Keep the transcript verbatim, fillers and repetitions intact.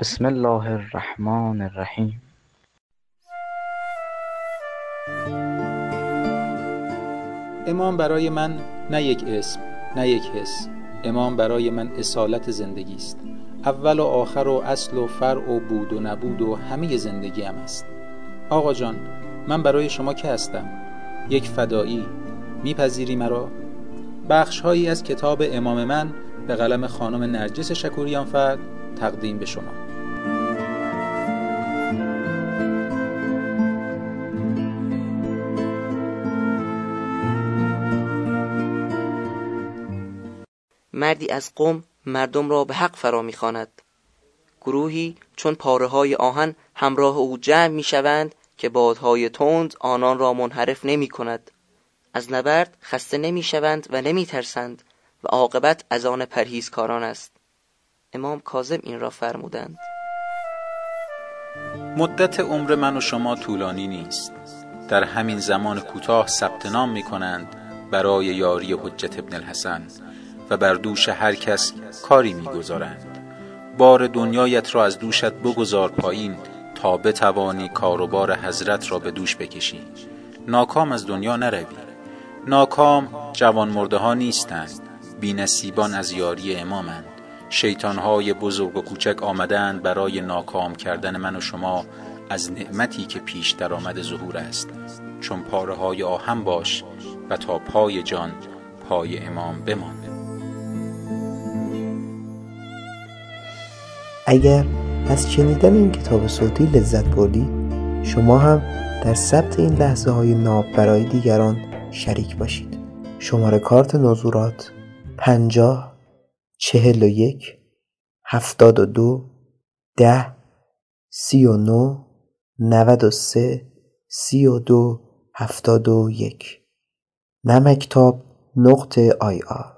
بسم الله الرحمن الرحیم. امام برای من نه یک اسم، نه یک حس. امام برای من اصالت زندگی است. اول و آخر و اصل و فرع و بود و نبود و همه زندگیم است. آقا جان، من برای شما که هستم؟ یک فدایی. میپذیری مرا؟ بخش هایی از کتاب امام من به قلم خانم نرجس شکوریانفر تقدیم به شما. مردی از قم مردم را به حق فرا می‌خواند. گروهی چون پاره های آهن همراه او جمع می‌شوند که بادهای تند آنان را منحرف نمی‌کند. از نبرد خسته نمی‌شوند و نمی‌ترسند و عاقبت از آن پرهیزکاران است. امام کاظم این را فرمودند. مدت عمر من و شما طولانی نیست. در همین زمان کوتاه ثبت نام می‌کنند برای یاری حجت ابن الحسن و بر دوش هر کس کاری می‌گذارند. بار دنیایت را از دوشت بگذار پایین تا بتوانی کار و بار حضرت را به دوش بکشی. ناکام از دنیا نروی. ناکام جوان مرده ها نیستند، بی نصیبان از یاری امامند. شیطان‌های بزرگ و کوچک آمدند برای ناکام کردن من و شما از نعمتی که پیش در آمد ظهور است. چون پاره های آهن باش و تا پای جان پای امام بمان. اگر از شنیدن این کتاب صوتی لذت بردید، شما هم در ثبت این لحظه های ناب برای دیگران شریک باشید. شماره کارت نزورات پنجاه چهل و یک هفتاد و دو ده سی و نو نود و سه سی و دو هفتاد و یک نمکتاب نقطه آی آر